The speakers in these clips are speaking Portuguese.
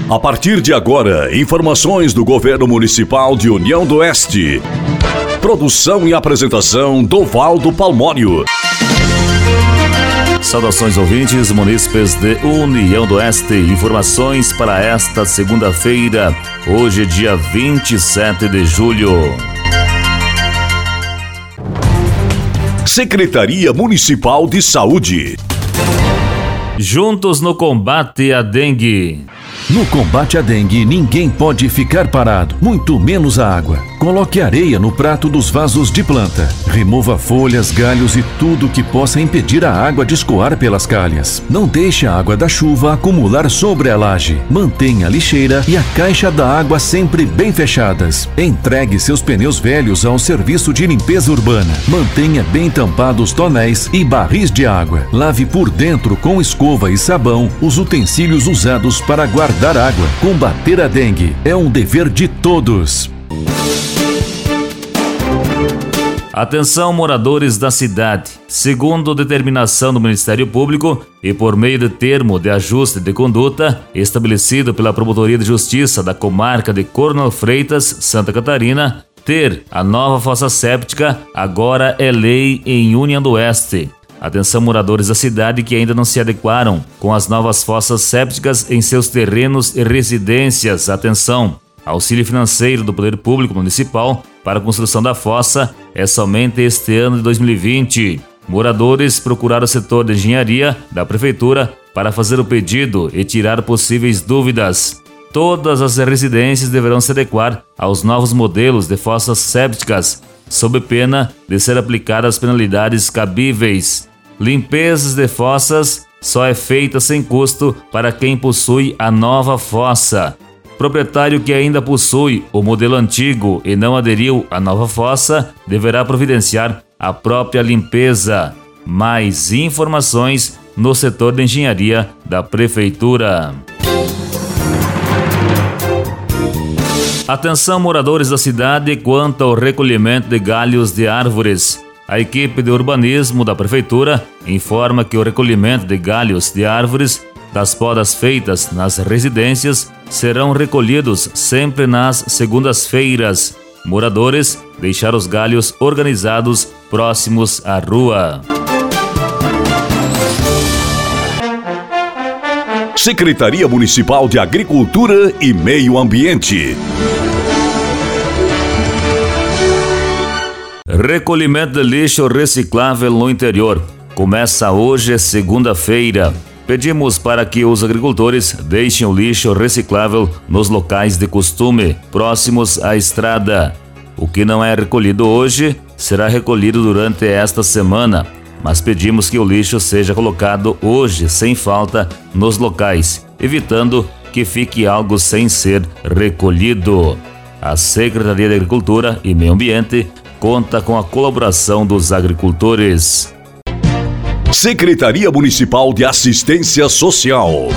A partir de agora, informações do Governo Municipal de União do Oeste. Produção e apresentação Dovaldo Palmório. Saudações ouvintes, munícipes de União do Oeste. Informações para esta segunda-feira, hoje dia 27 de julho. Secretaria Municipal de Saúde. Juntos no combate à dengue. No combate à dengue, ninguém pode ficar parado, muito menos a água. Coloque areia no prato dos vasos de planta. Remova folhas, galhos e tudo que possa impedir a água de escoar pelas calhas. Não deixe a água da chuva acumular sobre a laje. Mantenha a lixeira e a caixa da água sempre bem fechadas. Entregue seus pneus velhos ao serviço de limpeza urbana. Mantenha bem tampados tonéis e barris de água. Lave por dentro com escova e sabão os utensílios usados para guardar água. Combater a dengue é um dever de todos. Atenção, moradores da cidade. Segundo determinação do Ministério Público e por meio de termo de ajuste de conduta estabelecido pela Promotoria de Justiça da Comarca de Coronel Freitas, Santa Catarina, ter a nova fossa séptica agora é lei em União do Oeste. Atenção, moradores da cidade que ainda não se adequaram com as novas fossas sépticas em seus terrenos e residências. Atenção! Auxílio financeiro do Poder Público Municipal para a construção da fossa é somente este ano de 2020. Moradores procuraram o setor de engenharia da Prefeitura para fazer o pedido e tirar possíveis dúvidas. Todas as residências deverão se adequar aos novos modelos de fossas sépticas, sob pena de ser aplicadas penalidades cabíveis. Limpezas de fossas só é feita sem custo para quem possui a nova fossa. Proprietário que ainda possui o modelo antigo e não aderiu à nova fossa deverá providenciar a própria limpeza. Mais informações no setor de engenharia da Prefeitura. Atenção, moradores da cidade, quanto ao recolhimento de galhos de árvores. A equipe de urbanismo da Prefeitura informa que o recolhimento de galhos de árvores das podas feitas nas residências serão recolhidos sempre nas segundas-feiras. Moradores deixar os galhos organizados próximos à rua. Secretaria Municipal de Agricultura e Meio Ambiente. Recolhimento de lixo reciclável no interior. Começa hoje, segunda-feira. Pedimos para que os agricultores deixem o lixo reciclável nos locais de costume, próximos à estrada. O que não é recolhido hoje será recolhido durante esta semana, mas pedimos que o lixo seja colocado hoje, sem falta, nos locais, evitando que fique algo sem ser recolhido. A Secretaria de Agricultura e Meio Ambiente conta com a colaboração dos agricultores. Secretaria Municipal de Assistência Social.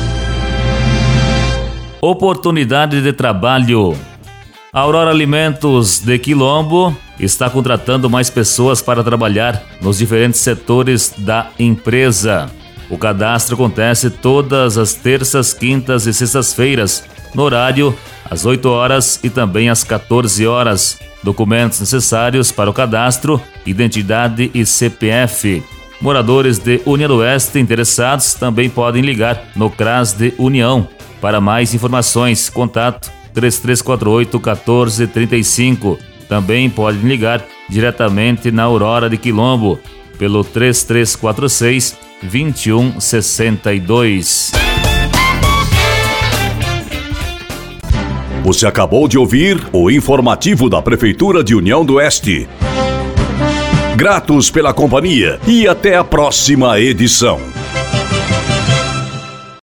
Oportunidade de trabalho. A Aurora Alimentos de Quilombo está contratando mais pessoas para trabalhar nos diferentes setores da empresa. O cadastro acontece todas as terças, quintas e sextas-feiras, no horário às 8 horas e também às 14 horas. Documentos necessários para o cadastro, identidade e CPF. Moradores de União do Oeste interessados também podem ligar no CRAS de União. Para mais informações, contato 3348-1435. Também podem ligar diretamente na Aurora de Quilombo pelo 3346-2162. Você acabou de ouvir o informativo da Prefeitura de União do Oeste. Gratos pela companhia e até a próxima edição.